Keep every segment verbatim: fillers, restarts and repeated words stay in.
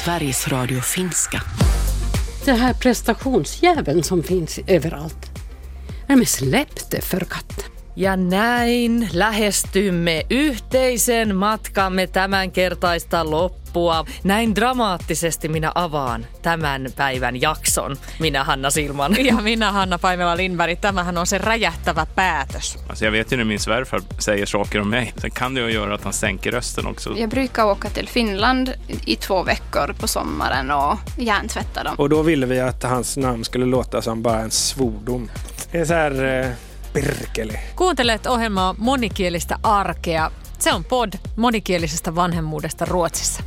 Sveriges Radio finska. Det här prestationsjäveln som finns överallt. Nej, men släpp det för katten. Ja näin lähestymme yhteisen matkamme tämänkertaista loppua. Näin dramaattisesti minä avaan tämän päivän jakson. Minä Hanna Silman. Ja minä Hanna Paimela-Lindberg. Tämähän on se räjähtävä päätös. Alltså jag vet ju när min svärfar säger saker om mig. Sen kan det ju göra att han sänker rösten också. Jag brukar åka till Finland i två veckor på sommaren och hjärntvätta dem. Och då ville vi att hans namn skulle låta som bara en svordom. Det är så här... Eh... Perkele. Kuuntelet ohjelmaa Monikielistä arkea. Se on pod monikielisestä vanhemmuudesta Ruotsissa.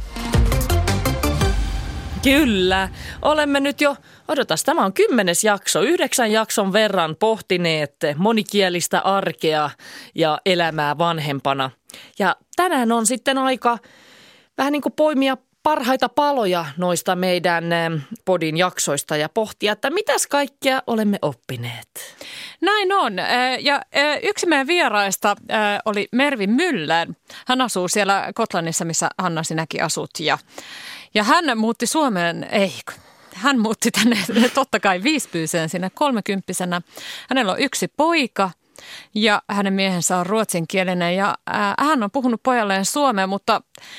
Kyllä. Olemme nyt jo, odotas, tämä on kymmenes jakso, yhdeksän jakson verran pohtineet monikielistä arkea ja elämää vanhempana. Ja tänään on sitten aika vähän niin kuin poimia parhaita paloja noista meidän podin jaksoista ja pohtia, että mitäs kaikkea olemme oppineet. Näin on. Ja yksi meidän vieraista oli Mervi Myller. Hän asuu siellä Kotlannissa, missä Hanna sinäkin asut. Ja, ja hän muutti Suomeen, ei, hän muutti tänne totta kai Visbyyseen sinne kolmekymppisenä. Hänellä on yksi poika. Ja hänen miehensä on ruotsinkielinen ja hän on puhunut pojalleen suomea, mutta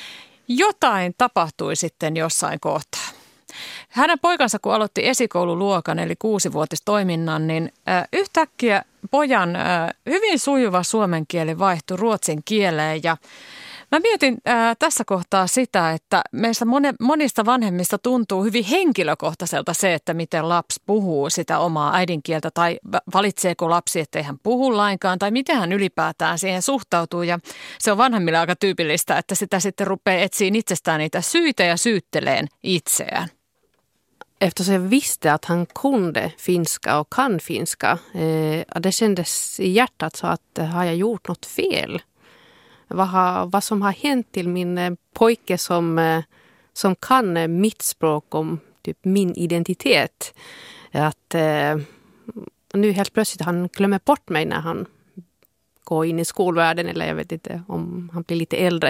jotain tapahtui sitten jossain kohtaa. Hänen poikansa, kun aloitti esikoululuokan eli kuusivuotistoiminnan, niin yhtäkkiä pojan hyvin sujuva suomen kieli vaihtui ruotsin kieleen. Ja mä mietin tässä kohtaa sitä, että meistä monista vanhemmista tuntuu hyvin henkilökohtaiselta se, että miten lapsi puhuu sitä omaa äidinkieltä tai valitseeko lapsi, ettei hän puhu lainkaan tai miten hän ylipäätään siihen suhtautuu. Ja se on vanhemmille aika tyypillistä, että sitä sitten rupeaa etsiin itsestään niitä syitä ja syytteleen itseään. Eftersom jag visste att han kunde finska och kan finska, eh, det kändes i hjärtat så att har jag gjort något fel? Vad, har, vad som har hänt till min eh, pojke som, eh, som kan eh, mitt språk om typ min identitet. Att eh, nu helt plötsligt han glömmer bort mig när han går in i skolvärlden eller jag vet inte om han blir lite äldre.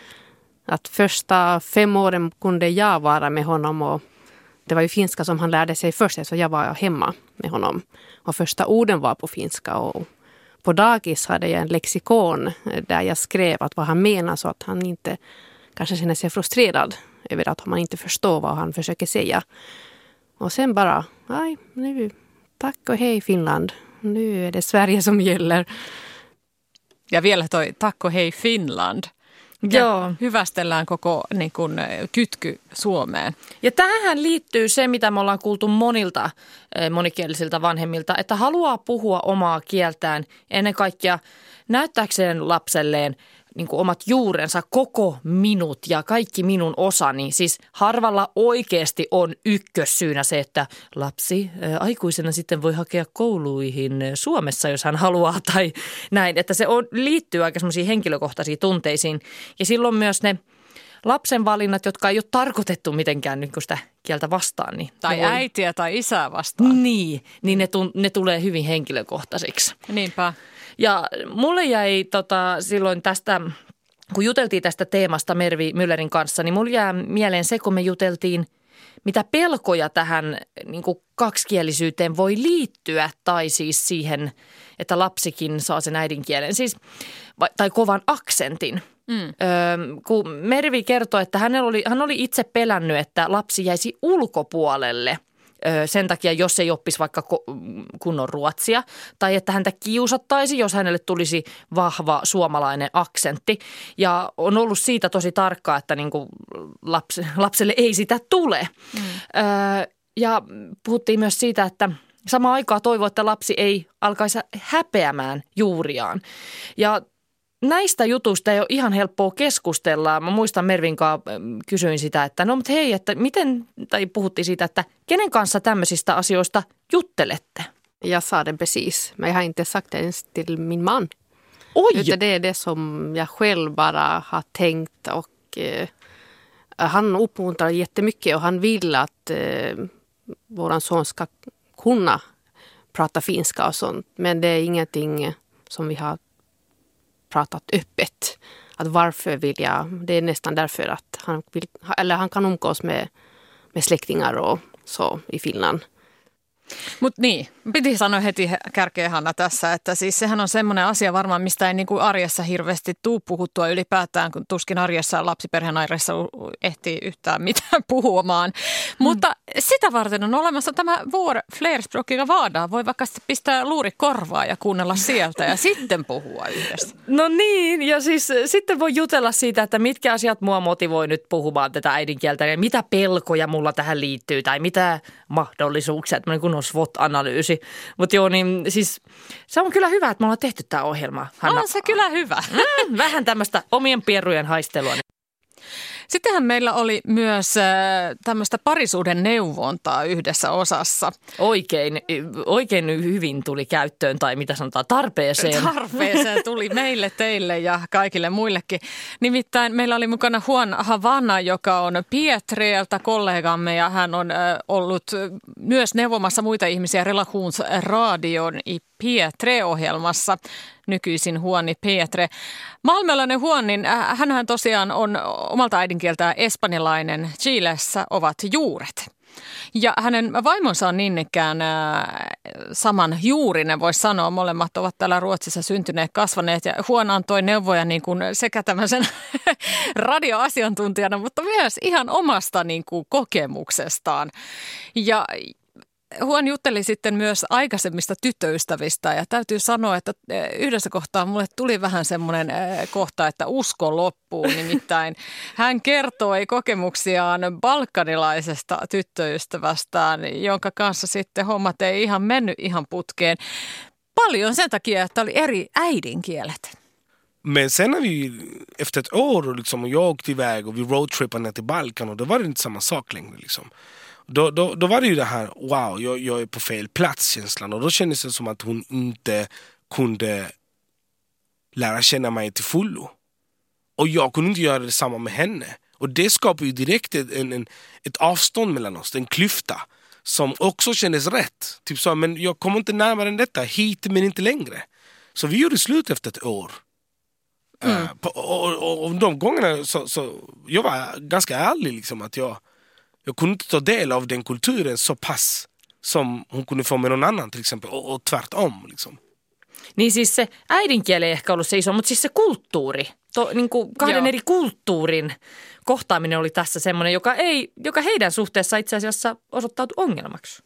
Att första fem åren kunde jag vara med honom och det var ju finska som han lärde sig först, så jag var hemma med honom. Och första orden var på finska och på dagis hade jag en lexikon där jag skrev att vad han menar så att han inte kanske känner sig frustrerad över att man inte förstår vad han försöker säga. Och sen bara, nej, nu, tack och hej Finland, nu är det Sverige som gäller. Ja vielä toi tack och hej Finland. Joo. Hyvästellään koko niin kun, kytky Suomeen. Ja tähän liittyy se, mitä me ollaan kuultu monilta monikielisiltä vanhemmilta, että haluaa puhua omaa kieltään ennen kaikkea näyttääkseen lapselleen niin kuin omat juurensa, koko minut ja kaikki minun osani. Siis harvalla oikeasti on ykkössyynä se, että lapsi ä, aikuisena sitten voi hakea kouluihin Suomessa, jos hän haluaa tai näin. Että se on, liittyy aika semmoisiin henkilökohtaisiin tunteisiin. Ja silloin myös ne lapsen valinnat, jotka ei ole tarkoitettu mitenkään niin kuin sitä kieltä vastaan. Niin tai voi... äitiä tai isää vastaan. Niin, niin ne, tun, ne tulee hyvin henkilökohtaisiksi. Niinpä. Ja mulle jäi tota, silloin tästä, kun juteltiin tästä teemasta Mervi Müllerin kanssa, niin mulle jää mieleen se, kun me juteltiin, mitä pelkoja tähän niin kuin kaksikielisyyteen voi liittyä tai siis siihen, että lapsikin saa sen äidinkielen siis, tai kovan aksentin. Mm. Öö, kun Mervi kertoi, että hän oli, hän oli itse pelännyt, että lapsi jäisi ulkopuolelle sen takia, jos ei oppisi vaikka kunnon ruotsia tai että häntä kiusattaisi, jos hänelle tulisi vahva suomalainen aksentti. Ja on ollut siitä tosi tarkkaa, että niin kuin lapsi, lapselle ei sitä tule. Mm. Öö, ja puhuttiin myös siitä, että samaan aikaan toivoo, että lapsi ei alkaisi häpeämään juuriaan. Ja näistä jutuista ei ole ihan helppoa keskustella. Mä muistan Mervin kanssa kysyin sitä, että no mutta hei, että miten, tai puhuttiin siitä, että kenen kanssa tämmöisistä asioista juttelette? Jag sa det precis, men jag har inte sagt det ens till min man. Oj! Utan det är det som jag själv bara har tänkt och eh, han uppmuntrar jättemycket och han vill att eh, våran son ska kunna prata finska och sånt. Men det är ingenting som vi har pratat öppet att varför vill jag, det är nästan därför att han vill, eller han kan umgås med, med släktingar och så i Finland. Mutta niin, piti sanoa heti kärkeen Hanna tässä, että siis sehän on semmoinen asia varmaan, mistä ei niin kuin arjessa hirveästi tuu puhuttua ylipäätään, kun tuskin arjessa lapsiperheen arjessa ehtii yhtään mitään puhumaan. Mm. Mutta sitä varten on olemassa tämä Vår flerspråkiga vardag. Voi vaikka pistää luuri korvaa ja kuunnella sieltä ja sitten puhua yhdessä. No niin, ja siis sitten voi jutella siitä, että mitkä asiat mua motivoi nyt puhumaan tätä äidinkieltä ja mitä pelkoja mulla tähän liittyy tai mitä mahdollisuuksia, että kun on S W O T-analyysi. Mutta joo, niin siis se on kyllä hyvä, että me ollaan tehty tämä ohjelma, Hanna. On se kyllä hyvä. Mm, vähän tämmöistä omien pierujen haistelua. Sittenhän meillä oli myös äh, tämmöistä parisuuden neuvontaa yhdessä osassa. Oikein, oikein hyvin tuli käyttöön tai mitä sanotaan tarpeeseen. Tarpeeseen tuli meille, teille ja kaikille muillekin. Nimittäin meillä oli mukana Juan Havana, joka on Pietreeltä kollegamme ja hän on äh, ollut myös neuvomassa muita ihmisiä Relationsradion i Pietre-ohjelmassa, nykyisin Juani Pietre. Malmöläinen Juan, niin hänhän tosiaan on omalta äidinkieltään espanjalainen. Chilessä ovat juuret. Ja hänen vaimonsa on niin ikään saman juurinen, voisi sanoa. Molemmat ovat täällä Ruotsissa syntyneet, kasvaneet ja Juan antoi neuvoja niin kuin sekä tämmöisen radioasiantuntijana, mutta myös ihan omasta niin kuin kokemuksestaan. Ja Juan jutteli sitten myös aikaisemmista tyttöystävistä ja täytyy sanoa, että yhdessä kohtaa mulle tuli vähän semmoinen kohta, että usko loppuu. Nimittäin hän kertoi kokemuksiaan balkanilaisesta tyttöystävästään, jonka kanssa sitten hommat ei ihan mennyt ihan putkeen. Paljon sen takia, että oli eri äidinkielet. Men sen har vi efter ett år liksom, och jag åkte iväg och vi roadtrippade ner till Balkan och då var det inte samma sak längre liksom. Då, då, då var det ju det här, wow, jag, jag är på fel plats känslan. Och då kändes det som att hon inte kunde lära känna mig till fullo. Och jag kunde inte göra detsamma med henne. Och det skapar ju direkt ett, en, en, ett avstånd mellan oss, en klyfta. Som också kändes rätt. Typ så, men jag kommer inte närmare än detta, hit men inte längre. Så vi gjorde slut efter ett år. Mm. Uh, på, och, och, och de gångerna så, så jag var ganska ärlig liksom att jag Jag kunde inte ta del av den kulturen så pass som hon kunde få med någon annan till exempel, och, och tvärtom liksom. Niin siis se äidinkieli ei ehkä ollut se iso, mutta siis se kulttuuri, to, niin kuin kahden Joo. eri kulttuurin kohtaaminen oli tässä semmoinen, joka, ei, joka heidän suhteessa itse asiassa osoittautui ongelmaksi.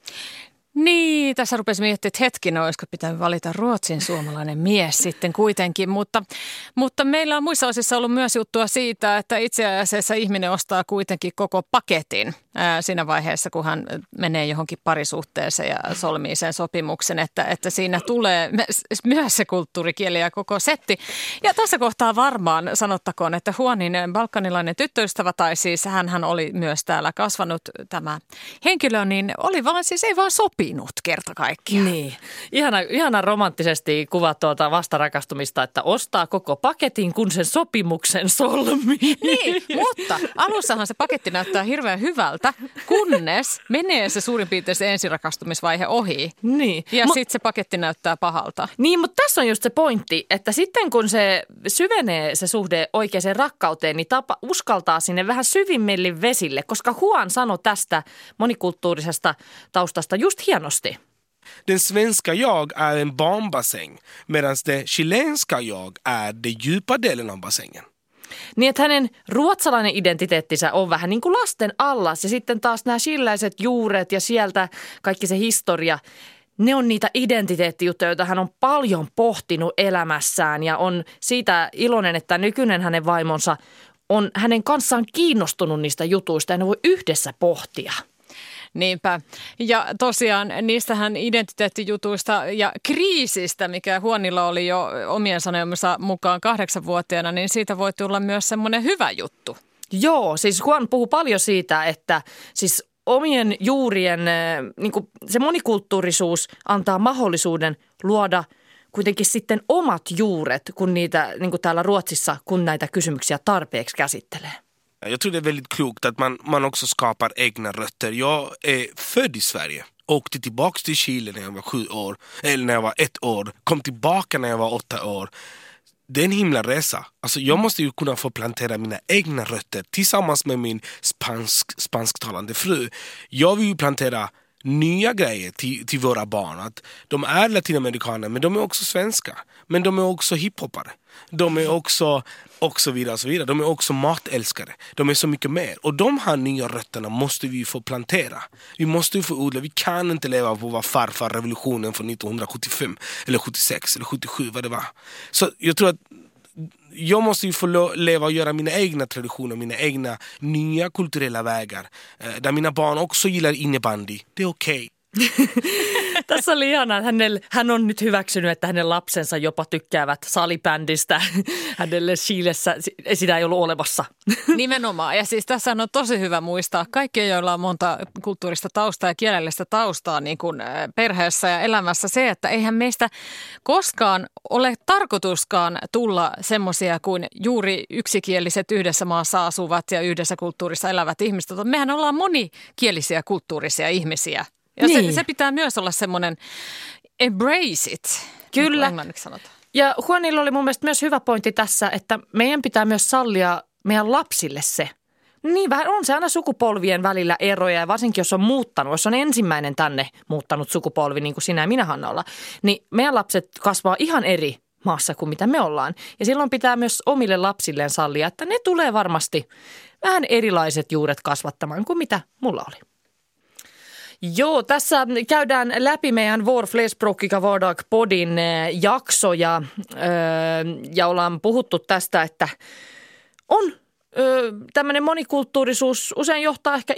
Niin, tässä rupesi miettimään, että hetkinen, olisiko pitänyt valita Ruotsin suomalainen mies sitten kuitenkin, mutta, mutta meillä on muissa osissa ollut myös juttua siitä, että itse asiassa ihminen ostaa kuitenkin koko paketin ää, siinä vaiheessa, kun hän menee johonkin parisuhteeseen ja solmii sen sopimuksen, että, että siinä tulee myös se kulttuurikieli ja koko setti. Ja tässä kohtaa varmaan sanottakoon, että Juanin balkanilainen tyttöystävä, tai siis hänhän oli myös täällä kasvanut tämä henkilö, niin oli vaan siis ei vaan sopi. Sopinut kerta kaikkiaan. Niin. Ihana, ihana romanttisesti kuvat tuota vastarakastumista, että ostaa koko paketin, kun sen sopimuksen solmii. Niin, mutta alussahan se paketti näyttää hirveän hyvältä, kunnes menee se suurin piirtein se ensirakastumisvaihe ohi. Niin. Ja Mut, sitten se paketti näyttää pahalta. Niin, mutta tässä on just se pointti, että sitten kun se syvenee se suhde oikeaan rakkauteen, niin tapa, uskaltaa sinne vähän syvimmille vesille, koska Juan sanoi tästä monikulttuurisesta taustasta just hienosti. Den svenska jag är en barnbassäng, medan det chilenska jag är den djupa delen av bassängen. Niin, että hänen ruotsalainen identiteettinsä on vähän niin kuin lasten allas ja sitten taas nämä chileläiset juuret ja sieltä kaikki se historia, ne on niitä identiteettijuttuja, joita hän on paljon pohtinut elämässään ja on siitä iloinen, että nykyinen hänen vaimonsa on hänen kanssaan kiinnostunut niistä jutuista ja ne voi yhdessä pohtia. Niinpä. Ja tosiaan niistähän identiteettijutuista ja kriisistä, mikä Juanilla oli jo omien sanojensa mukaan kahdeksanvuotiaana, niin siitä voi tulla myös semmoinen hyvä juttu. Joo, siis Juan puhuu paljon siitä, että siis omien juurien niin kuin se monikulttuurisuus antaa mahdollisuuden luoda kuitenkin sitten omat juuret, kun niitä niin kuin täällä Ruotsissa, kun näitä kysymyksiä tarpeeksi käsittelee. Jag tror det är väldigt klokt att man, man också skapar egna rötter. Jag är född i Sverige. Åkte tillbaka till Chile när jag var sju år. Eller när jag var ett år. Kom tillbaka när jag var åtta år. det är en himla resa. Alltså jag måste ju kunna få plantera mina egna rötter tillsammans med min spansk, spansktalande fru. Jag vill ju plantera nya grejer till, till våra barn. Att de är latinamerikaner, men de är också svenska. Men de är också hiphoppare. De är också, och så vidare, och så vidare. De är också matälskare. De är så mycket mer. Och de här nya rötterna måste vi få plantera. Vi måste ju få odla. Vi kan inte leva på vad farfar revolutionen från nittonhundrasjuttiofem eller sjuttiosex eller sjuttiosju, vad det var. Så jag tror att jag måste ju få leva och göra mina egna traditioner, mina egna nya kulturella vägar. Där mina barn också gillar innebandy. Det är okej. Okay. Tässä oli ihanaa, että hänelle, hän on nyt hyväksynyt, että hänen lapsensa jopa tykkäävät salibändistä. Hänelle Chilessä sitä ei ollut olemassa. Nimenomaan. Ja siis tässä on tosi hyvä muistaa kaikkia, joilla on monta kulttuurista taustaa ja kielellistä taustaa niin kuin perheessä ja elämässä se, että eihän meistä koskaan ole tarkoituskaan tulla semmoisia kuin juuri yksikieliset yhdessä maassa asuvat ja yhdessä kulttuurissa elävät ihmiset. Mehän ollaan monikielisiä kulttuurisia ihmisiä. Ja niin. se, se pitää myös olla semmoinen embrace it, kyllä. Englanniksi sanotaan. Ja Juanilla oli mun mielestä myös hyvä pointti tässä, että meidän pitää myös sallia meidän lapsille se. Niin vähän on se aina sukupolvien välillä eroja ja varsinkin jos on muuttanut, jos on ensimmäinen tänne muuttanut sukupolvi niin kuin sinä ja minä Hanna olla, niin meidän lapset kasvaa ihan eri maassa kuin mitä me ollaan. Ja silloin pitää myös omille lapsilleen sallia, että ne tulee varmasti vähän erilaiset juuret kasvattamaan kuin mitä mulla oli. Joo, tässä käydään läpi meidän Vår flerspråkiga vardag-podin jaksoja öö, ja ollaan puhuttu tästä, että on öö, tämmöinen monikulttuurisuus usein johtaa ehkä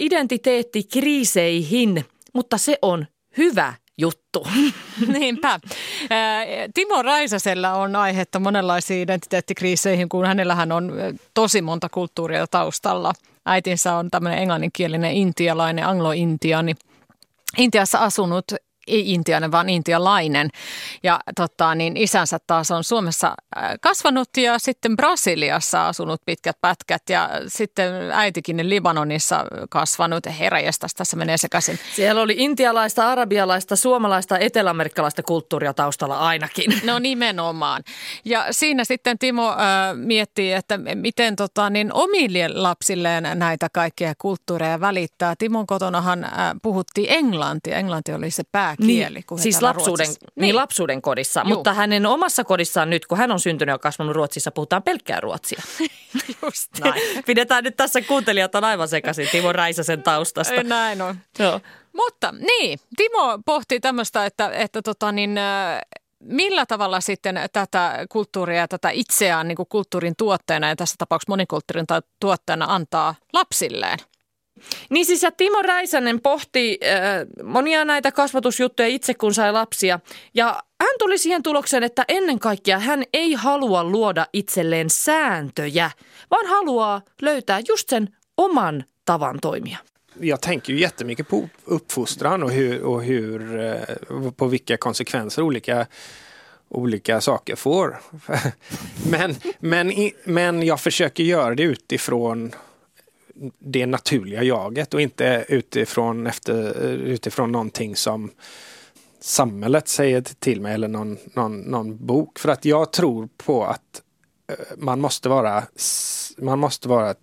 identiteettikriiseihin, mutta se on hyvä juttu. Niinpä. Timo Raisasella on aihetta monenlaisiin identiteettikriiseihin, kun hänellähän on tosi monta kulttuuria taustalla. Äitinsä on tämmöinen englanninkielinen intialainen, anglo-intiani. Intiassa asunut, ei intiainen, vaan intialainen. Ja tota, niin isänsä taas on Suomessa kasvanut ja sitten Brasiliassa asunut pitkät pätkät ja sitten äitikin Libanonissa kasvanut. Heräjästäs, tässä menee sekaisin. Siellä oli intialaista, arabialaista, suomalaista, eteläamerikkalaista kulttuuria taustalla ainakin. No nimenomaan. Ja siinä sitten Timo äh, miettii, että miten tota, niin omille lapsilleen näitä kaikkia kulttuureja välittää. Timon kotonahan äh, puhuttiin englantia. Englanti oli se pää. Kieli, niin, siis lapsuuden, niin. Niin, lapsuuden kodissa, Juh. Mutta hänen omassa kodissaan nyt, kun hän on syntynyt ja kasvanut Ruotsissa, puhutaan pelkkää ruotsia. Just näin. Pidetään nyt tässä kuuntelijat on aivan sekaisin Timo Räisäsen taustasta. Näin on. Joo. Mutta niin, Timo pohtii tämmöistä, että, että tota niin, millä tavalla sitten tätä kulttuuria ja tätä itseään niin kuin kulttuurin tuotteena ja tässä tapauksessa monikulttuurin tuotteena antaa lapsilleen. Niin siis ja Timo Räisänen pohti äh, monia näitä kasvatusjuttuja itse kun sai lapsia ja hän tuli siihen tulokseen, että ennen kaikkea hän ei halua luoda itselleen sääntöjä, vaan haluaa löytää just sen oman tavan toimia. Jag tänker ju jättemycket på uppfostran och hur, och hur på vilka konsekvenser olika olika saker får. men, men, men jag försöker göra det utifrån det naturliga jaget och inte utifrån, efter, utifrån någonting som samhället säger till mig eller någon, någon, någon bok. För att jag tror på att man måste vara, man måste vara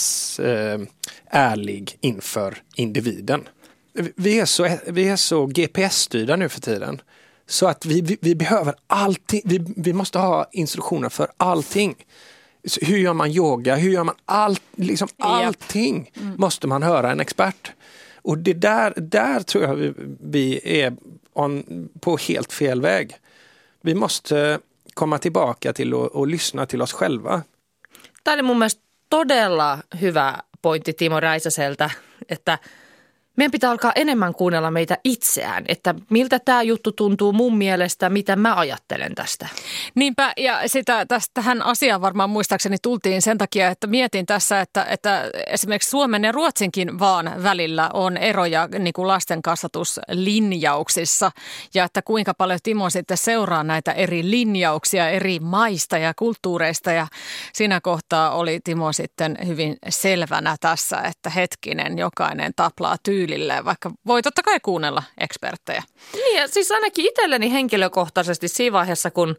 ärlig inför individen. Vi är så, vi är så G P S-styrda nu för tiden. Så att vi, vi, vi behöver allting, vi, vi måste ha instruktioner för allting. Hur gör man yoga? Hur gör man allt? Liksom allting mm. måste man höra en expert. Och det där, där tror jag vi, vi är on, på helt fel väg. Vi måste komma tillbaka till och, och lyssna till oss själva. Tämä oli mun mielestä todella hyvä pointti Timo Räisäseltä, että meidän pitää alkaa enemmän kuunnella meitä itseään, että miltä tämä juttu tuntuu mun mielestä, mitä mä ajattelen tästä. Niinpä, ja sitä, tähän asiaan varmaan muistaakseni tultiin sen takia, että mietin tässä, että, että esimerkiksi Suomen ja Ruotsinkin vaan välillä on eroja niin kuin lasten kasvatuslinjauksissa, ja että kuinka paljon Timo sitten seuraa näitä eri linjauksia eri maista ja kulttuureista, ja siinä kohtaa oli Timo sitten hyvin selvänä tässä, että hetkinen, jokainen taplaa tyyliin. Vaikka voi totta kai kuunnella eksperttejä. Niin ja siis ainakin itselleni henkilökohtaisesti siinä vaiheessa, kun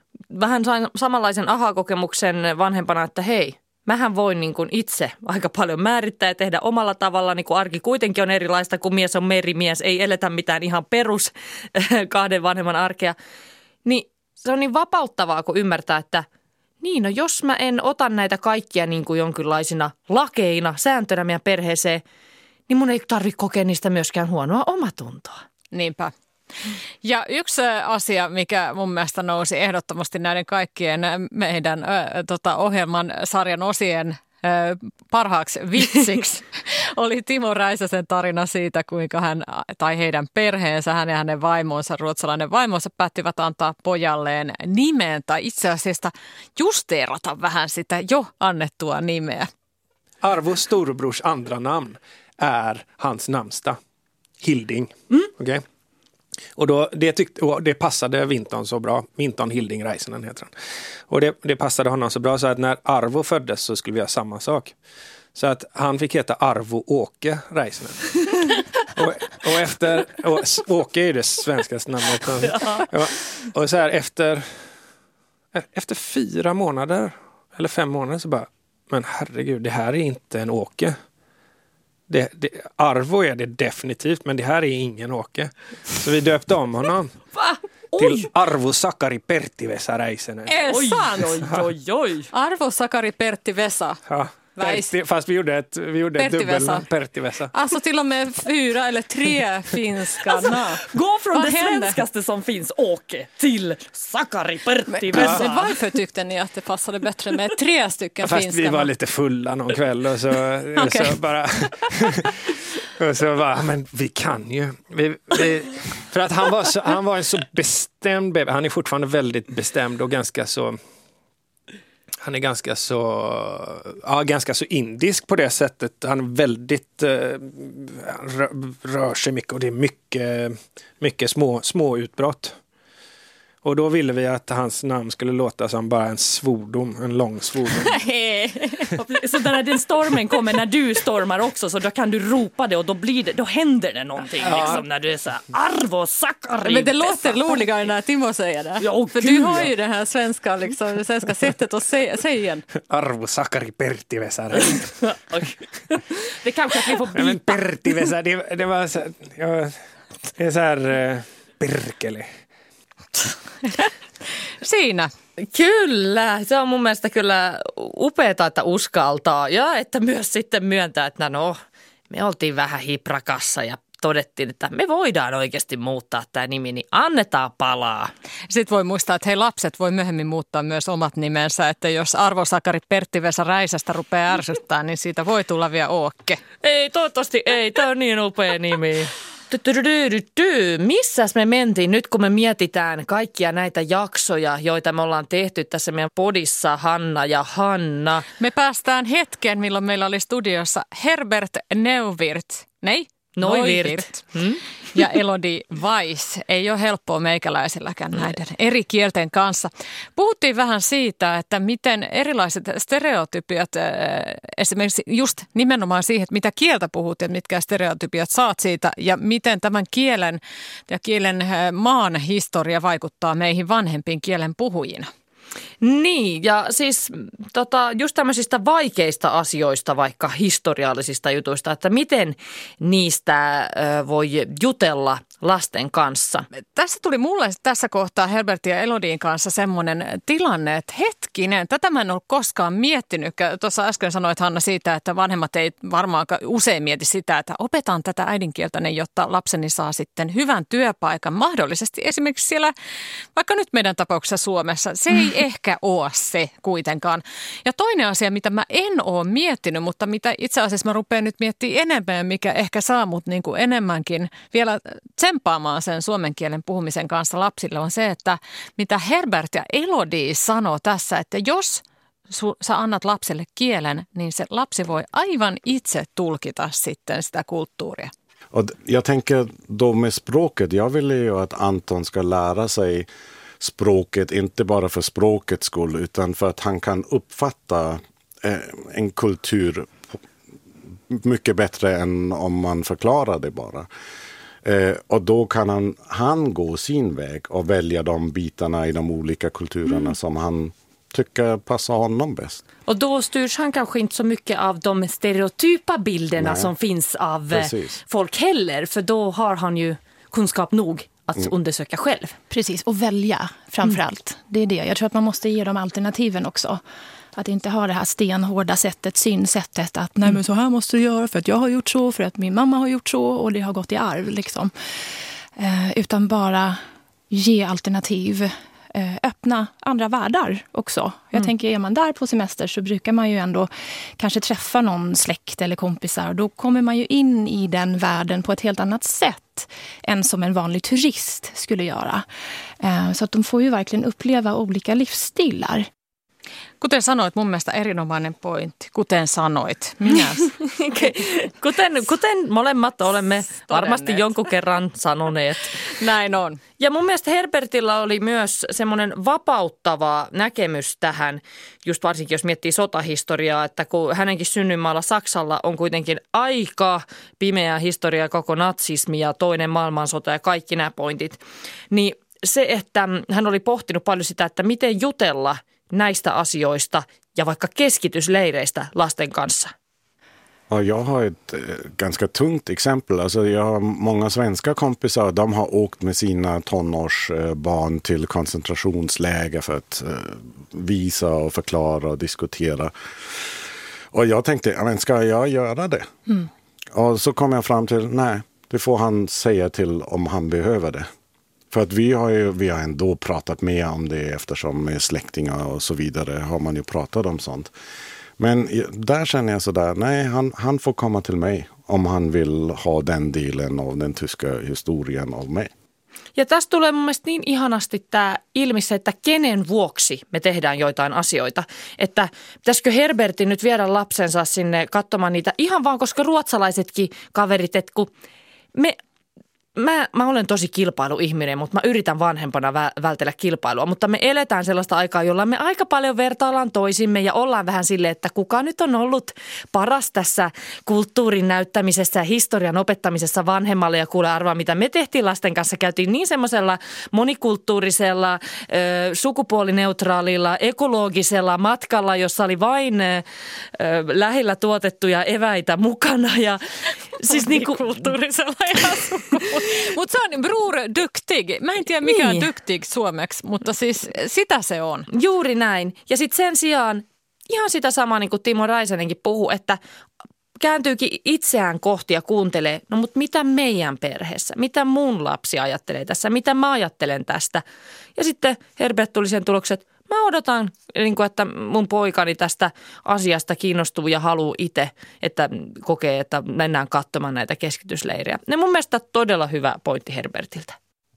vähän sain samanlaisen aha-kokemuksen vanhempana, että hei, mähän voin niin kuin itse aika paljon määrittää ja tehdä omalla tavalla, niin kuin arki kuitenkin on erilaista, kun mies on merimies, ei eletä mitään ihan perus kahden vanhemman arkea. Niin se on niin vapauttavaa, kun ymmärtää, että niin, no jos mä en ota näitä kaikkia niin kuin jonkinlaisina lakeina, sääntönä meidän perheeseen, niin mun ei tarvitse kokea niistä myöskään huonoa omatuntoa. Niinpä. Ja yksi asia, mikä mun mielestä nousi ehdottomasti näiden kaikkien meidän äh, tota, ohjelman sarjan osien äh, parhaaksi vitsiksi, oli Timo Räisäsen tarina siitä, kuinka hän tai heidän perheensä, hän ja hänen vaimonsa, ruotsalainen vaimonsa, päättivät antaa pojalleen nimen tai itse asiassa justeerata vähän sitä jo annettua nimeä. Arvo storebrors andra namn är hans namnsdag, Hilding. Mm. Okej. Okay? Och då, det, tyckte, och det passade Vinton så bra. Vinton Hilding Räisänen heter han. Och det, det passade honom så bra så att när Arvo föddes så skulle vi göra samma sak. Så att han fick heta Arvo Åke Räisänen. och, och efter, och Åke är det svenskaste namnet. Ja. Och, och så här efter, efter fyra månader eller fem månader så bara, men herregud, det här är inte en Åke. Det, det, Arvo är det definitivt, men det här är ingen Åke. Så vi döpte om honom. Va? Till Arvo Sakari Pertti-Vesa Räisänen. Är Oj, sant? oj, oj, oj. Arvo Sakari Pertti-Vesa. Ja, Pertti, fast vi gjorde ett, vi gjorde ett dubbelnamn, Pertti-Vesa. Alltså till och med fyra eller tre finska Alltså, namn. gå från Vad det hände? svenskaste som finns, Åke, till Sakari Pertti-Vesa. Men varför tyckte ni att det passade bättre med tre stycken Fast finska vi var namn? lite fulla någon kväll och så, Okay. så bara och så bara, men vi kan ju vi, vi, för att han var, så, han var en så bestämd baby. Han är fortfarande väldigt bestämd och ganska så han är ganska så ja, ganska så indisk på det sättet. Han är väldigt eh, rör, rör sig mycket och det är mycket mycket små små utbrott. Och då ville vi att hans namn skulle låta som bara en svordom, en lång svordom. Så när den stormen kommer, när du stormar också, så då kan du ropa det och då blir det, då händer det någonting Ja. liksom, när du är så här, Arvo Sakari. Men det låter roligare när Timo säger det. Ja, För gud, du har ja. ju det här svenska, liksom, det svenska sättet att säga, säga igen. Arvo Sakari Pertti-Vesa. Det kanske att vi får Ja, men byta. Pertti-Vesa, det, det var så, ja, det är så här uh, perkele. Siinä. Kyllä, se on mun mielestä kyllä upeata, että uskaltaa ja että myös sitten myöntää, että no me oltiin vähän hiprakassa ja todettiin, että me voidaan oikeasti muuttaa tämä nimi, niin annetaan palaa. Sitten voi muistaa, että hei, lapset voi myöhemmin muuttaa myös omat nimensä, että jos Arvo Sakari Pertti-Vesa Räisästä rupeaa ärsyttää, niin siitä voi tulla vielä Åke. Ei, toivottavasti ei, tämä on niin upea nimi. Missäs me mentiin nyt, kun me mietitään kaikkia näitä jaksoja, joita me ollaan tehty tässä meidän podissa, Hanna ja Hanna. Me päästään hetkeen, milloin meillä oli studiossa Herbert Neuwirth. Nei? Neuwirth. Hmm? Ja Elodie Weiss. Ei ole helppoa meikäläisilläkään näiden eri kielten kanssa. Puhuttiin vähän siitä, että miten erilaiset stereotypiat, esimerkiksi just nimenomaan siihen, että mitä kieltä puhut ja mitkä stereotypiat saat siitä ja miten tämän kielen ja kielen maan historia vaikuttaa meihin vanhempiin kielen puhujina. Niin, ja siis tota, just tämmöisistä vaikeista asioista, vaikka historiallisista jutuista, että miten niistä ö, voi jutella lasten kanssa. Tässä tuli mulle tässä kohtaa Herbertin ja Elodien kanssa semmoinen tilanne, että hetkinen, tätä mä en ollut koskaan miettinyt. Tuossa äsken sanoit, Hanna, siitä, että vanhemmat ei varmaan usein mieti sitä, että opetan tätä äidinkieltäni, jotta lapseni saa sitten hyvän työpaikan. Mahdollisesti esimerkiksi siellä, vaikka nyt meidän tapauksessa Suomessa, se ei ehkä ole se kuitenkaan. Ja toinen asia, mitä mä en ole miettinyt, mutta mitä itse asiassa mä rupean nyt miettimään enemmän, mikä ehkä saa mut niin kuin enemmänkin vielä tsemppaamaan sen suomen kielen puhumisen kanssa lapsille, on se, että mitä Herbert ja Elodie sanoo tässä, että jos su, sä annat lapselle kielen, niin se lapsi voi aivan itse tulkita sitten sitä kulttuuria. Och jag tänker då med språket, jag vill ju att Anton ska lära sig språket, inte bara för språkets skull, utan för att han kan uppfatta en kultur mycket bättre än om man förklarar det bara. Eh, och då kan han, han gå sin väg och välja de bitarna i de olika kulturerna mm. som han tycker passar honom bäst. Och då styrs han kanske inte så mycket av de stereotypa bilderna Nej. som finns av Precis. folk heller. För då har han ju kunskap nog att mm. undersöka själv. Precis, och välja framförallt. Mm. Det är det. Jag tror att man måste ge dem alternativen också. Att inte ha det här stenhårda sättet, synsättet att nej men så här måste du göra för att jag har gjort så, för att min mamma har gjort så och det har gått i arv liksom. Eh, utan bara ge alternativ. Eh, öppna andra världar också. Jag mm. tänker, är man där på semester så brukar man ju ändå kanske träffa någon släkt eller kompisar. Då kommer man ju in i den världen på ett helt annat sätt än som en vanlig turist skulle göra. Eh, så att de får ju verkligen uppleva olika livsstilar. Kuten sanoit, mun mielestä erinomainen point. Kuten sanoit. Minä. kuten, kuten molemmat olemme varmasti jonkun kerran sanoneet. Näin on. Ja mun mielestä Herbertillä oli myös semmoinen vapauttava näkemys tähän, just varsinkin jos miettii sotahistoriaa, että kun hänenkin synnyinmaalla Saksalla on kuitenkin aika pimeä historia, koko natsismi ja toinen maailmansota ja kaikki nämä pointit, niin se, että hän oli pohtinut paljon sitä, että miten jutella näistä asioista ja vaikka keskitysleireistä lasten kanssa. Ja, jag har ett eh, ganska tungt exempel. Alltså, jag har många svenska kompisar, de har åkt med sina tonårsbarn eh, till koncentrationsläger för att eh, visa och förklara och diskutera. Och jag tänkte, ja, men ska jag göra det? Mm. Och så kom jag fram till, nej, det får han säga till om han behöver det. För att vi har ju vi har ändå pratat mer om det eftersom med släktingar och så vidare har man ju pratat om sånt. Men där känner jag sådär, nej han, han får komma till mig om han vill ha den delen av den tyska historien av mig. Ja tästä tulee mun mielestä niin ihanasti tämä ilmi se, että kenen vuoksi me tehdään joitain asioita. Että pitäisikö Herbertin nyt viedä lapsensa sinne katsomaan niitä ihan vaan, koska ruotsalaisetkin kaverit, että kun me... Mä, mä olen tosi kilpailuihminen, mutta mä yritän vanhempana vä- vältellä kilpailua. Mutta me eletään sellaista aikaa, jolla me aika paljon vertaillaan toisimme ja ollaan vähän silleen, että kuka nyt on ollut paras tässä kulttuurin näyttämisessä ja historian opettamisessa vanhemmalle. Ja kuule arvaa, mitä me tehtiin lasten kanssa. Käytiin niin semmoisella monikulttuurisella, ö, sukupuolineutraalilla, ekologisella matkalla, jossa oli vain ö, lähellä tuotettuja eväitä mukana. Ja, siis monikulttuurisella ja sukupuolisella. Mutta se on bror duktig. Mä en tiedä mikä niin. on duktig suomeksi, mutta siis sitä se on. Juuri näin. Ja sitten sen sijaan ihan sitä samaa niin kuin Timo Räisänenkin puhuu, että kääntyykin itseään kohti ja kuuntelee, no mutta mitä meidän perheessä, mitä mun lapsi ajattelee tässä, mitä mä ajattelen tästä. Ja sitten Herbert tuli sen tulokset, mä odotan, niin kuin, että mun poikani tästä asiasta kiinnostuu ja haluaa itse, että kokee, että mennään katsomaan näitä keskitysleirejä. Ja mun mielestä todella hyvä pointti Herbertiltä.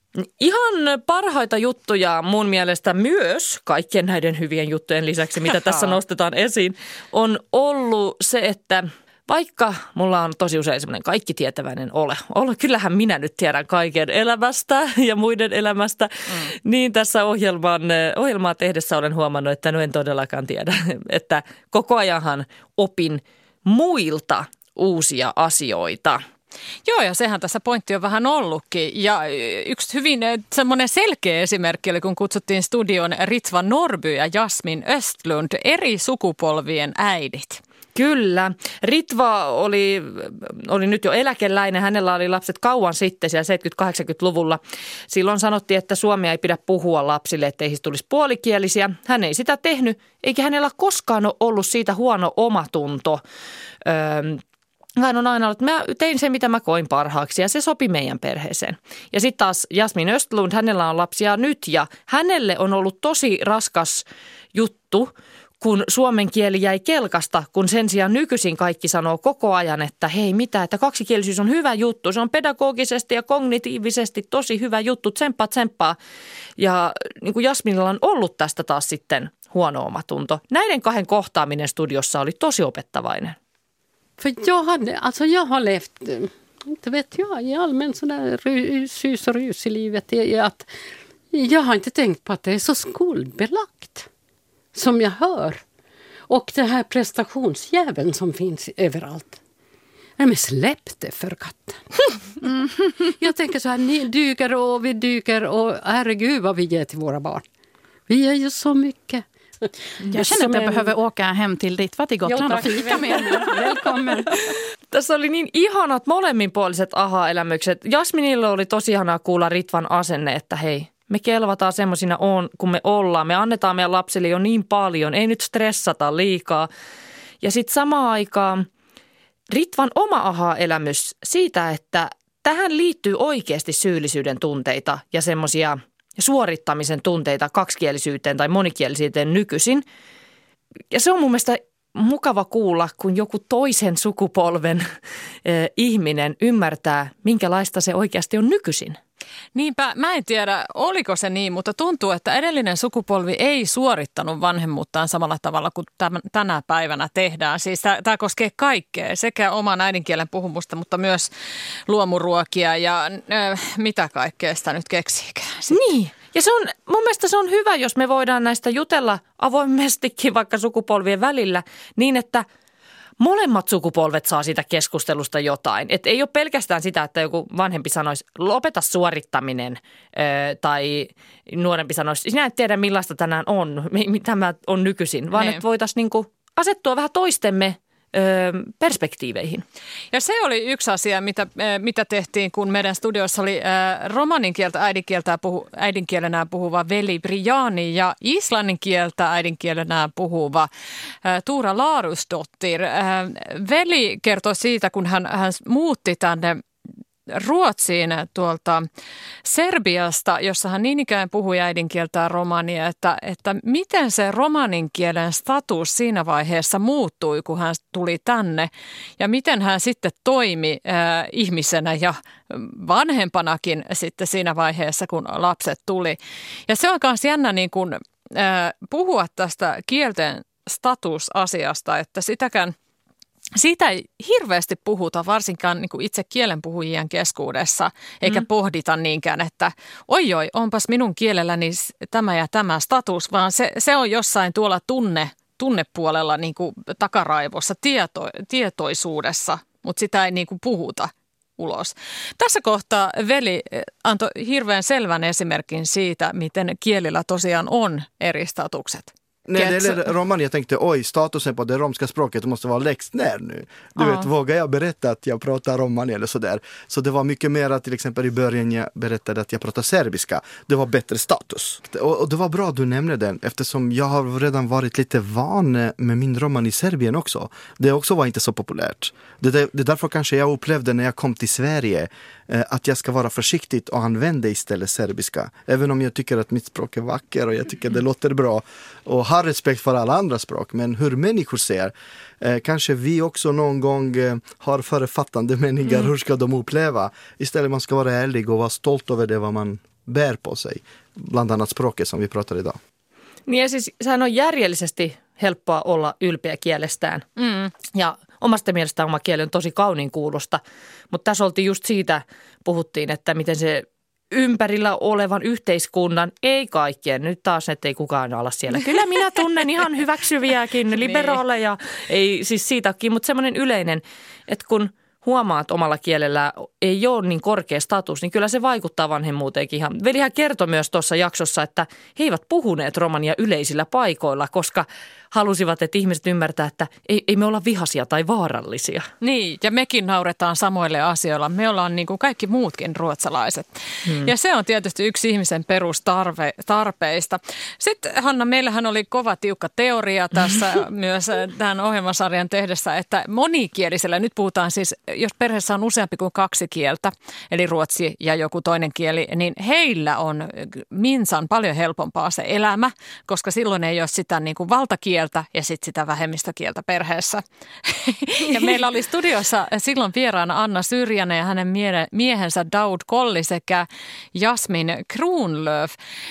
Ihan parhaita juttuja mun mielestä myös, kaikkien näiden hyvien juttujen lisäksi, mitä tässä nostetaan esiin, on ollut se, että vaikka mulla on tosi usein semmoinen kaikki tietäväinen ole, ole, kyllähän minä nyt tiedän kaiken elämästä ja muiden elämästä, mm. niin tässä ohjelman, ohjelmaa tehdessä olen huomannut, että no en todellakaan tiedä, että koko ajanhan opin muilta uusia asioita. Joo, ja sehän tässä pointti on vähän ollutkin. Ja yksi hyvin semmoinen selkeä esimerkki oli, kun kutsuttiin studion Ritva Norby ja Jasmin Östlund, eri sukupolvien äidit. Kyllä. Ritva oli, oli nyt jo eläkeläinen. Hänellä oli lapset kauan sitten siellä seitsemänkymmentä-kahdeksankymmentäluvulla. Silloin sanottiin, että suomea ei pidä puhua lapsille, ettei heistä tulisi puolikielisiä. Hän ei sitä tehnyt, eikä hänellä koskaan ole ollut siitä huono omatunto. Öö, Hän on aina ollut, että mä tein sen, mitä mä koin parhaaksi ja se sopi meidän perheeseen. Ja sitten taas Jasmin Östlund, hänellä on lapsia nyt ja hänelle on ollut tosi raskas juttu, kun suomen kieli jäi kelkasta, kun sen sijaan nykyisin kaikki sanoo koko ajan, että hei mitä, että kaksikielisyys on hyvä juttu. Se on pedagogisesti ja kognitiivisesti tosi hyvä juttu, tsemppaa, tsemppaa. Ja niin kuin Jasminilla on ollut tästä taas sitten huono omatunto. Näiden kahden kohtaaminen studiossa oli tosi opettavainen. För jag hade, alltså jag har levt, inte vet jag, i allmän sån där sus och rus i livet är att jag har inte tänkt på att det är så skuldbelagt som jag hör. Och det här prestationsjäveln som finns överallt. Nej men släpp det för katten. Mm. Jag tänker så här, ni dyker och vi dyker och herregud vad vi ger till våra barn. Vi är ju så mycket. Jag känner att jag en... behöver åka hem till ditt vatt i Gotland och fika med er. Välkommen. Tässä oli niin ihanat molemminpuoliset aha-elämykset. Jasminilla oli tosi ihanaa kuulla Ritvan asenne, että hei, me kelvataan semmoisina on, kun me ollaan. Me annetaan meidän lapsille jo niin paljon, ei nyt stressata liikaa. Ja sitten samaan aikaan Ritvan oma aha-elämys siitä, että tähän liittyy oikeasti syyllisyyden tunteita ja semmoisia suorittamisen tunteita kaksikielisyyteen tai monikielisyyteen nykyisin. Ja se on mun mielestä mukava kuulla, kun joku toisen sukupolven eh, ihminen ymmärtää, minkälaista se oikeasti on nykyisin. Niinpä, mä en tiedä, oliko se niin, mutta tuntuu, että edellinen sukupolvi ei suorittanut vanhemmuuttaan samalla tavalla kuin tämän, tänä päivänä tehdään. Siis tämä koskee kaikkea, sekä oman äidinkielen puhumusta, mutta myös luomuruokia ja äh, mitä kaikkea sitä nyt keksiikään. Niin, ja se on, mun mielestä se on hyvä, jos me voidaan näistä jutella avoimestikin vaikka sukupolvien välillä niin, että molemmat sukupolvet saa siitä keskustelusta jotain. Et ei ole pelkästään sitä, että joku vanhempi sanoisi, lopeta suorittaminen ö, tai nuorempi sanoisi, sinä et tiedä millaista tänään on, mitä mä on nykyisin, vaan että voitaisiin niinku asettua vähän toistemme ö, perspektiiveihin. Ja se oli yksi asia, mitä, mitä tehtiin, kun meidän studiossa oli äh, romanin kieltä äidinkieltä puhu, äidinkielenään puhuva Veli Briani ja islannin kieltä äidinkielenään puhuva äh, Tuura Laarusdottir. Äh, Veli kertoi siitä, kun hän, hän muutti tänne Ruotsiin tuolta Serbiasta, jossa hän niin ikään puhui äidinkieltään romania, että, että miten se romanin kielen status siinä vaiheessa muuttui, kun hän tuli tänne ja miten hän sitten toimi äh, ihmisenä ja vanhempanakin sitten siinä vaiheessa, kun lapset tuli. Ja se on myös jännä niin kuin, äh, puhua tästä kielten statusasiasta, että sitäkään siitä ei hirveästi puhuta, varsinkaan niin kuin itse kielenpuhujien keskuudessa, eikä mm. pohdita niinkään, että oi oi, onpas minun kielelläni tämä ja tämä status, vaan se, se on jossain tuolla tunne, tunnepuolella niin kuin takaraivossa, tieto, tietoisuudessa, mutta sitä ei niin kuin puhuta ulos. Tässä kohtaa Veli antoi hirveän selvän esimerkin siitä, miten kielillä tosiaan on eri statukset. När det gäller roman, jag tänkte, oj, statusen på det romska språket måste vara lägst ner nu. Du Ja. vet, vågar jag berätta att jag pratar romani eller sådär? Så det var mycket mer, till exempel i början jag berättade att jag pratar serbiska. Det var bättre status. Och, och det var bra du nämnde den, eftersom jag har redan varit lite van med min roman i Serbien också. Det också var inte så populärt. Det, det, det därför kanske jag upplevde när jag kom till Sverige eh, att jag ska vara försiktig och använda istället serbiska. Även om jag tycker att mitt språk är vacker och jag tycker det låter bra och har respekt för alla andra språk, men hur människor ser, eh, kanske vi också någon gång eh, har författande meningar, mm. hur ska de uppleva? Istället man ska vara ärlig och vara stolt över det vad man bär på sig, bland annat språket som vi pratar idag. Niin ja siis sehän on järjellisesti helppoa olla ylpeä kielestään mm. ja omasta mielestään oma kieli on tosi kauniin kuulosta, mutta tässä oltiin just siitä, puhuttiin, että miten se ympärillä olevan yhteiskunnan, ei kaikkien, nyt taas ettei kukaan ala siellä. Kyllä minä tunnen ihan hyväksyviäkin liberaaleja, ei siis siitäkin, mutta semmoinen yleinen, että kun huomaat omalla kielellä ei ole niin korkea status, niin kyllä se vaikuttaa vanhemmuuteenkin ihan. Velihän kertoi myös tuossa jaksossa, että he eivät puhuneet romania yleisillä paikoilla, koska halusivat, että ihmiset ymmärtää, että ei, ei me olla vihaisia tai vaarallisia. Niin, ja mekin nauretaan samoille asioilla. Me ollaan niin kuin kaikki muutkin ruotsalaiset. Hmm. Ja se on tietysti yksi ihmisen perustarpeista. Sitten Hanna, meillähän oli kova tiukka teoria tässä myös tämän ohjelmasarjan tehdessä, että monikielisellä, nyt puhutaan siis, jos perheessä on useampi kuin kaksi kieltä, eli ruotsi ja joku toinen kieli, niin heillä on minsan paljon helpompaa se elämä, koska silloin ei ole sitä niin kuin valtakieltä ja sitten sitä vähemmistökieltä perheessä. Ja meillä oli studiossa silloin vieraana Anna Syrjänen ja hänen miehensä Daud Kolli sekä Jasmin Kronlöf.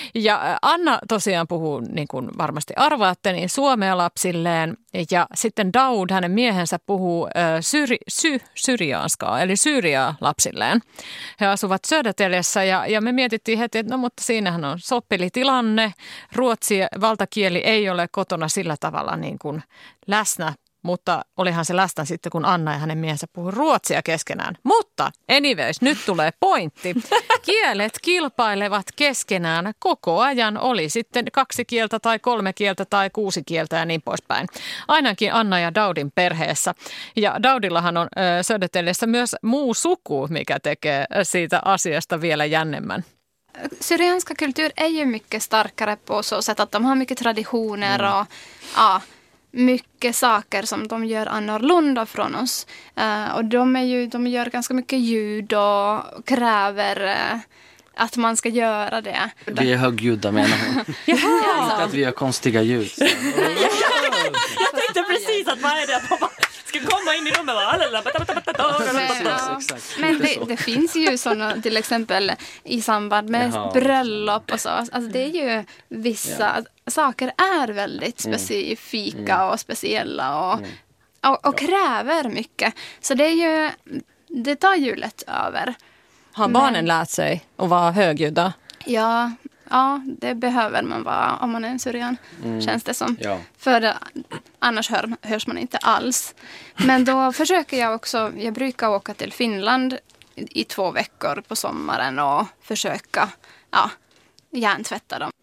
Ja Anna tosiaan puhuu, niin kuin varmasti arvaatte, niin suomea lapsilleen. Ja sitten Daud, hänen miehensä, puhuu syri, sy, syriaanskaa, eli syyriaa lapsilleen. He asuvat Södertäljessä ja, ja me mietittiin heti, että no mutta siinähän on soppelitilanne. Ruotsi valtakieli ei ole kotona sillä tavalla niin kuin läsnä mutta olihan se läsnä sitten, kun Anna ja hänen miehensä puhui ruotsia keskenään. Mutta anyways, nyt tulee pointti. Kielet kilpailevat keskenään koko ajan, oli sitten kaksi kieltä tai kolme kieltä tai kuusi kieltä ja niin poispäin. Ainakin Anna ja Daudin perheessä. Ja Daudillahan on ö, Södertäljessä myös muu suku, mikä tekee siitä asiasta vielä jännemmän. Syrianska kultur är ju mycket starkare på så sätt att de har mycket traditioner mm. och ja, mycket saker som de gör annorlunda från oss. Uh, och de, är ju, de gör ganska mycket ljud och kräver uh, att man ska göra det. Vi är högljudda menar hon. Jaha. Att vi gör konstiga ljud. Jag tänkte precis att vad är det att pappa ska komma in i rummet och men det, det finns ju sådana till exempel i samband med Jaha. bröllop och så. Alltså det är ju vissa ja. saker är väldigt specifika mm. och speciella och, mm. och, och kräver mycket. Så det är ju, det tar ju lätt över. Har barnen men, lärt sig att vara högljudda? Ja, ja, det behöver man vara om man är en syrian, mm. känns det som. Ja. För annars hör, hörs man inte alls. Men då försöker jag också, jag brukar åka till Finland i två veckor på sommaren och försöka ja, hjärntvätta dem.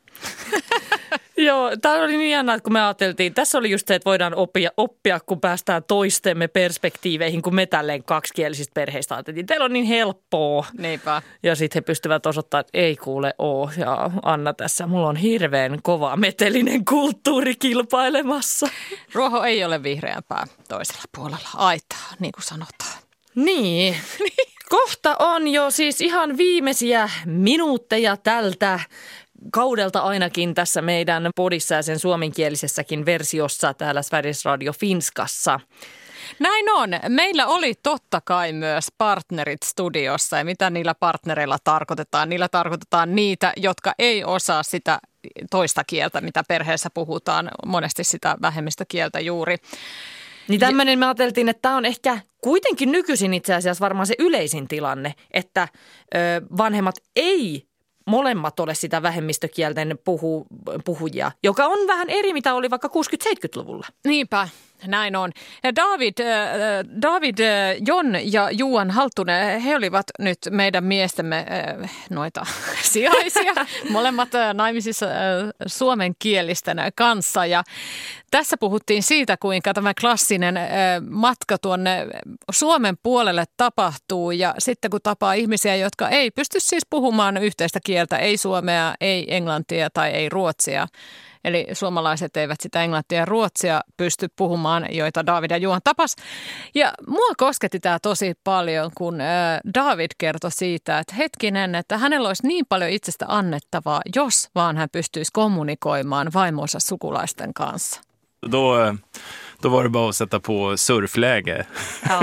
Joo, tämä oli niin jännä, kun me ajateltiin. Tässä oli just se, että voidaan oppia, oppia kun päästään toistemme perspektiiveihin, kun me tälleen kaksikielisistä perheistä ajateltiin. Teillä on niin helppoa. Niinpä. Ja sitten he pystyvät osoittamaan, että ei kuule oo. Ja Anna tässä, mulla on hirveän kova metelinen kulttuuri kilpailemassa. Ruoho ei ole vihreämpää toisella puolella aitaa, niin kuin sanotaan. Niin. Kohta on jo siis ihan viimeisiä minuutteja tältä kaudelta ainakin tässä meidän podissa ja sen suomenkielisessäkin versiossa täällä Sveriges Radio Finskassa. Näin on. Meillä oli totta kai myös partnerit studiossa ja mitä niillä partnereilla tarkoitetaan? Niillä tarkoitetaan niitä, jotka ei osaa sitä toista kieltä, mitä perheessä puhutaan, monesti sitä vähemmistökieltä juuri. Niin tämmöinen me ajateltiin, että tämä on ehkä kuitenkin nykyisin itse asiassa varmaan se yleisin tilanne, että ö, vanhemmat ei molemmat ole sitä vähemmistökielten puhu, puhujia, joka on vähän eri, mitä oli vaikka kuusikymmentä-seitsemänkymmentäluvulla. Niinpä, näin on. Ja David, äh, David äh, Jon ja Juan Halttunen, he olivat nyt meidän miestemme äh, noita sijaisia, molemmat äh, naimisissa äh, suomenkielisten kanssa. Ja tässä puhuttiin siitä, kuinka tämä klassinen äh, matka tuonne Suomen puolelle tapahtuu ja sitten kun tapaa ihmisiä, jotka ei pysty siis puhumaan yhteistä kieltä, ei suomea, ei englantia tai ei ruotsia. Eli suomalaiset eivät sitä englantia ja ruotsia pysty puhumaan, joita David ja Juhan tapas. Ja mua kosketti tämä tosi paljon, kun David kertoi siitä, että hetkinen, että hänellä olisi niin paljon itsestä annettavaa, jos vaan hän pystyisi kommunikoimaan vaimonsa sukulaisten kanssa. Då, då var det bara att sätta på surfläge ja.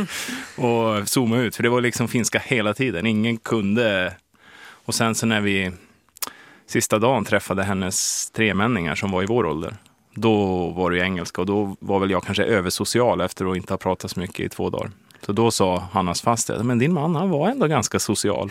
och zooma ut. För det var liksom finska hela tiden. Ingen kunde. Och sen så när vi sista dagen träffade hennes tremänningar som var i vår ålder. Då var det ju engelska och då var väl jag kanske översocial efter att inte ha pratat så mycket i två dagar. Så då sa Hannas faster, men din man han var ändå ganska social.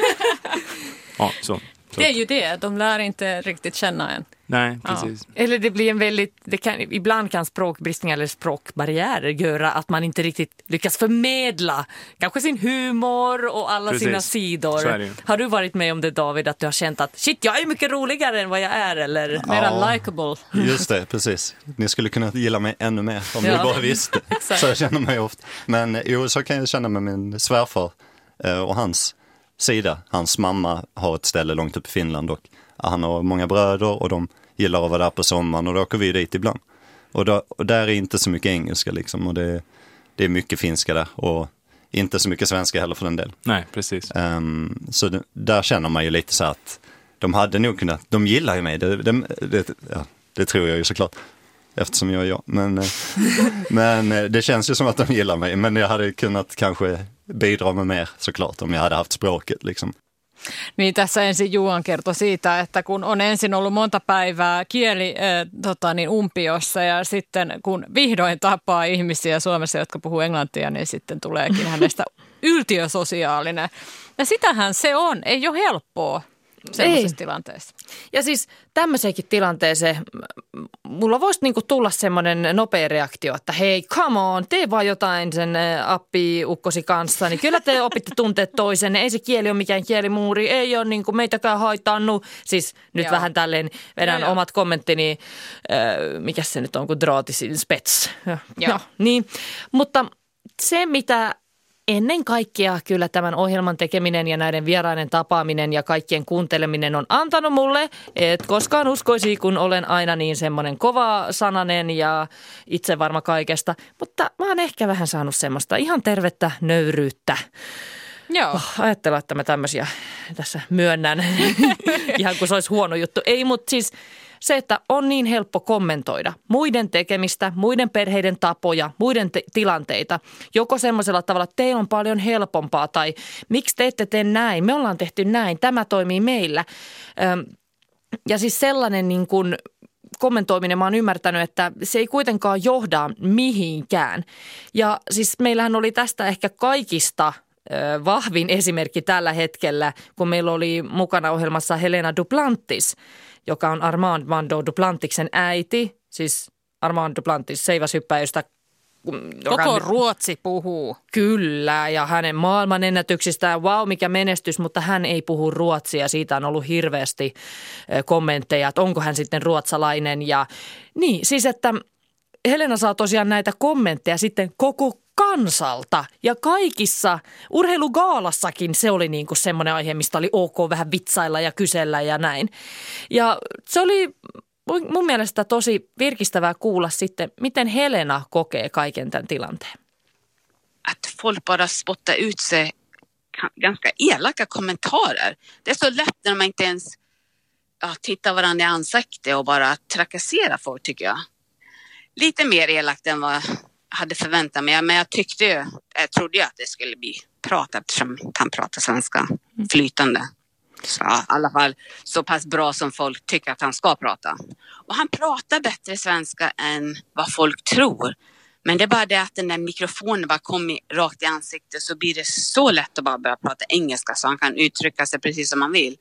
ja, så. Så. Det är ju det, de lär inte riktigt känna en. Nej, precis. Ja. Eller det blir en väldigt, det kan, ibland kan språkbristning eller språkbarriärer göra att man inte riktigt lyckas förmedla kanske sin humor och alla precis. Sina sidor. Har du varit med om det, David, att du har känt att shit, jag är mycket roligare än vad jag är eller ja. Mera likable? Just det, precis. Ni skulle kunna gilla mig ännu mer om ja. Ni bara visste. Så jag känner mig ofta. Men jo, så kan jag känna med min svärfar och hans sida. Hans mamma har ett ställe långt upp i Finland och han har många bröder och de gillar att vara där på sommaren och då åker vi dit ibland. Och, då, och där är inte så mycket engelska liksom och det, det är mycket finska där och inte så mycket svenska heller för den del. Nej, precis. Um, så det, där känner man ju lite så att de hade nog kunnat, de gillar ju mig, det, det, det, ja, det tror jag ju såklart. Eftersom jag är jag. Men, men det känns ju som att de gillar mig. Men jag hade kunnat kanske bidra med mer såklart om jag hade haft språket liksom. Niin tässä ensin Juan kertoi siitä, että kun on ensin ollut monta päivää kieli äh, tota, niin umpiossa ja sitten kun vihdoin tapaa ihmisiä Suomessa, jotka puhuu englantia, niin sitten tuleekin hänestä yltiösosiaalinen. Ja sitähän se on, ei ole helppoa. semmoisessa tilanteessa. Ja siis tämmöiseenkin tilanteeseen mulla voisi niinku tulla semmoinen nopea reaktio, että hei, come on, tee vaan jotain sen appi-ukkosi kanssa, niin kyllä te opitte tunteet toisenne, ei se kieli ole mikään kielimuuri, ei ole niinku meitäkään haitannut. Siis nyt Joo. vähän tälleen vedän Joo, omat kommenttini, äh, mikä se nyt on, kun draatisin spets. Joo. Joo. Niin, mutta se mitä ennen kaikkea kyllä tämän ohjelman tekeminen ja näiden vieraiden tapaaminen ja kaikkien kuunteleminen on antanut mulle, et koskaan uskoisi, kun olen aina niin semmoinen kova sananen ja itse varma kaikesta. Mutta mä oon ehkä vähän saanut semmoista ihan tervettä nöyryyttä. Joo. Oh, ajattelen, että mä tämmöisiä tässä myönnän, ihan kuin se olisi huono juttu. Ei, mutta siis se, että on niin helppo kommentoida muiden tekemistä, muiden perheiden tapoja, muiden te- tilanteita. Joko semmoisella tavalla, että teillä on paljon helpompaa tai miksi te ette tee näin, me ollaan tehty näin, tämä toimii meillä. Öm, ja siis sellainen niin kuin kommentoiminen, mä oon ymmärtänyt, että se ei kuitenkaan johda mihinkään. Ja siis meillähän oli tästä ehkä kaikista vahvin esimerkki tällä hetkellä, kun meillä oli mukana ohjelmassa Helena Duplantis, joka on Armand Mando Duplantiksen äiti, siis Armand Duplantis, seiväshyppäjystä. Koko on, Ruotsi puhuu. Kyllä, ja hänen maailmanennätyksistään, wow, mikä menestys, mutta hän ei puhu ruotsia. Siitä on ollut hirveästi kommentteja, että onko hän sitten ruotsalainen. Ja niin, siis että Helena saa tosiaan näitä kommentteja sitten koko kansalta ja kaikissa urheilugaalassakin se oli niin kuin semmoinen aihe, mistä oli ok vähän vitsailla ja kysellä ja näin. Ja se oli mun mielestä tosi virkistävää kuulla sitten, miten Helena kokee kaiken tämän tilanteen. Att folk bara spottar ut sig ganska elaka kommentarer. Det är så lätt när man inte ens ja, tittar varandra i ansikte och bara trakasserar folk tycker jag. Lite mer elakt än vad hade förväntat mig, men jag tyckte ju, jag trodde ju att det skulle bli pratat eftersom han pratar svenska flytande. Så ja, i alla fall så pass bra som folk tycker att han ska prata. Och han pratar bättre svenska än vad folk tror. Men det är bara det att den där mikrofonen bara kommer rakt i ansiktet så blir det så lätt att bara börja prata engelska så han kan uttrycka sig precis som han vill.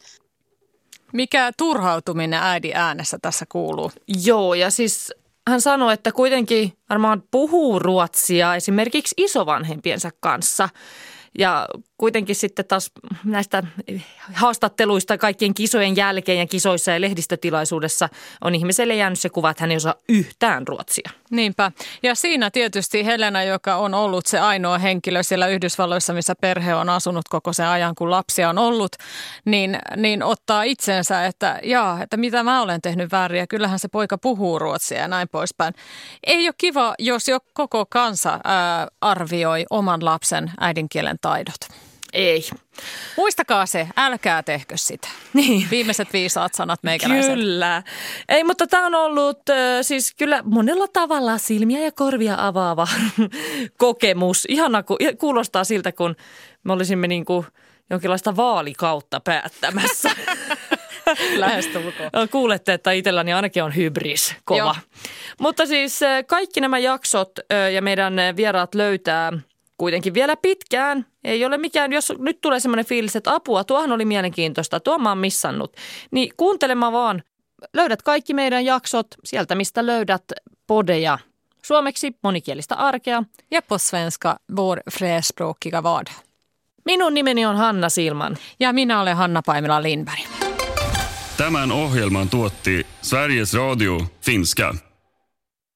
Mikä turhautuminen äidin äänessä tässä kuuluu? Joo, ja siis hän sanoi, että kuitenkin Armand puhuu ruotsia esimerkiksi isovanhempiensa kanssa. Ja kuitenkin sitten taas näistä haastatteluista kaikkien kisojen jälkeen ja kisoissa ja lehdistötilaisuudessa on ihmiselle jäänyt se kuva, että hän ei osaa yhtään ruotsia. Niinpä. Ja siinä tietysti Helena, joka on ollut se ainoa henkilö siellä Yhdysvalloissa, missä perhe on asunut koko sen ajan, kun lapsia on ollut, niin, niin ottaa itsensä, että jaa, että mitä mä olen tehnyt väärin ja kyllähän se poika puhuu ruotsia ja näin poispäin. Ei ole kiva, jos jo koko kansa ää, arvioi oman lapsen äidinkielen taidot. Ei. Muistakaa se, älkää tehkö sitä. Niin. Viimeiset viisaat sanat meikäläiseltä. Kyllä. Ei, mutta tämä on ollut äh, siis kyllä monella tavalla silmiä ja korvia avaava kokemus. Ihana, ku, kuulostaa siltä, kun me olisimme niin kuin jonkinlaista vaalikautta päättämässä. Lähestulkoon. Kuulette, että itselläni ainakin on hybris kova. Joo. Mutta siis kaikki nämä jaksot ja meidän vieraat löytää kuitenkin vielä pitkään. Ei ole mikään, jos nyt tulee semmoinen fiilis, että apua, tuohan oli mielenkiintoista, tuo mä oon missannut. Niin kuuntelemaan vaan. Löydät kaikki meidän jaksot sieltä, mistä löydät podeja. Suomeksi monikielistä arkea. Ja på svenska vår flerspråkiga vardag. Minun nimeni on Hanna Silman. Ja minä olen Hanna Paimela Lindberg. Tämän ohjelman tuotti Sveriges Radio Finska.